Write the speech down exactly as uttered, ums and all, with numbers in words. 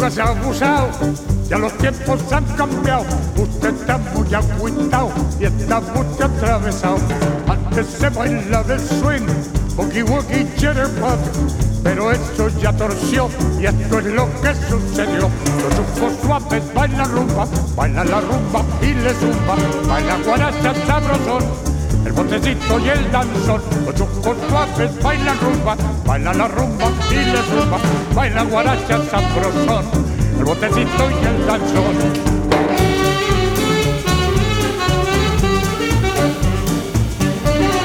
nunca se ha abusado, ya los tiempos han cambiado. Usted está muy agüitao y está muy atravesado. Antes se bailaba el swing, boogie woogie jitterbug, pero esto ya torció y esto es lo que sucedió. Los chufos suaves bailan rumba, bailan la rumba y le zumba, bailan guaracha sabrosón, el botecito y el danzón. Los chufos suaves bailan rumba, bailan la rumba y le zumba, bailan guaracha sabrosón, el botecito y el danzón.